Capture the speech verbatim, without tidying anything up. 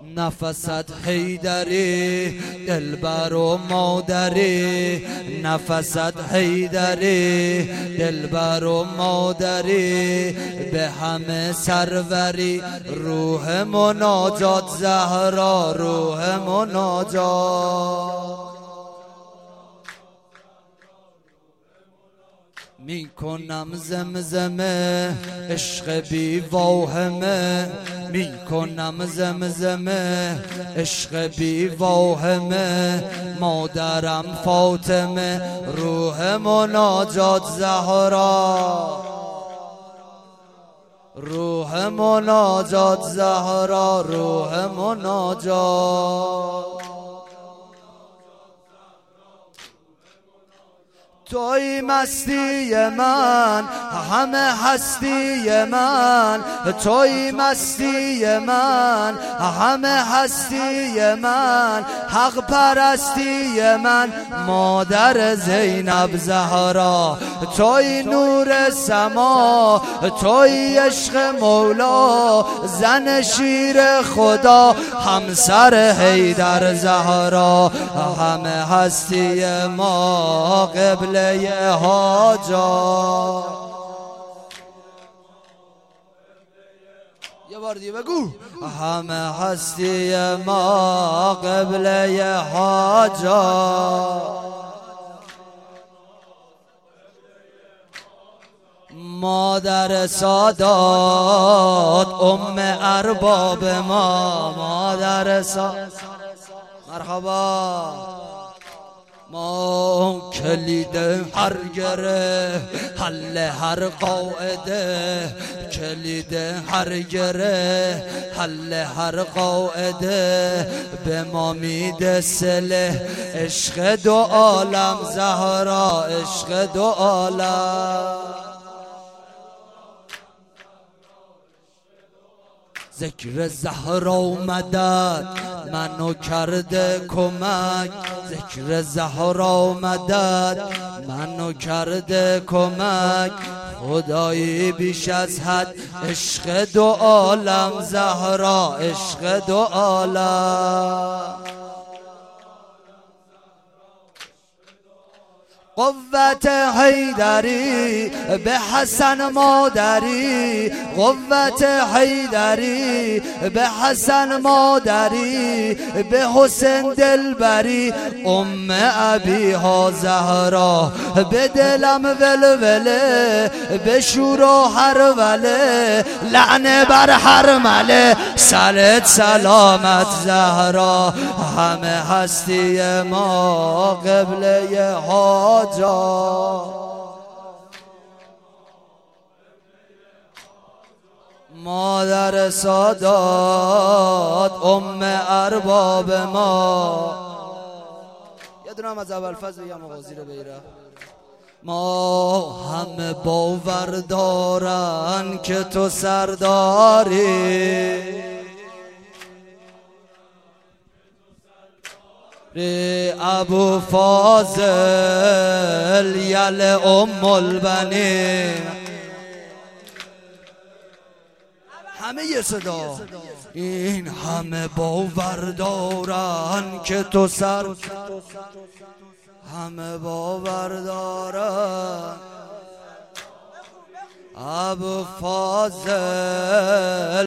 نفست حیدری دلبر و مادری، نفست حیدری دلبر و مادری، به همه سروری روح مناجات زهرا روح مناجات. می کنم زمزمه عشق بی واهمه، می کنم زمزمه عشق بی واهمه، مادرم فاطمه روح مناجات زهرا روح مناجات زهرا روح مناجات. توی مستی من همه هستی من، توی مستی من همه هستی من، حق پرستی من مادر زینب زهرا، توی نور سما توی عشق مولا، زن شیر خدا همسر حیدر زهرا، همه هستی ما قبل یه حاجات. یه بار دیگه بگو. همه هستی ما قبل یه حاجات، مادر سادات ام ارباب ما، مادر سادات مرحبا. ما کلید هر گره حل هر قاعده، کلید هر گره حل هر قاعده، به ما میده سله عشق دو عالم زهرا عشق دو عالم. ذکر زهرا مدد منو کرده کمک، ذکر زهرا مدد منو کرده کمک، خدایی بیش از حد عشق دو عالم زهرا عشق دو عالم. قوت حیدری به حسن مادری، قوت حیدری به حسن مادری، به حسین دلبری ام ابیها زهرا، به دلم ولوله به شور و هروله، لعنه بر هر مله سلت سلامت زهرا، همه هستی ما قبله حاجات. مادر سادات ام ارباب ما. یه دونه هم از اول فضل یا مغازی رو بیره. ما همه باور دارن که تو سرداری، ابو فاضل یل ام البنین. همه یه صدا. این همه باور دارن که تو سر، همه باور دارن ابو فاضل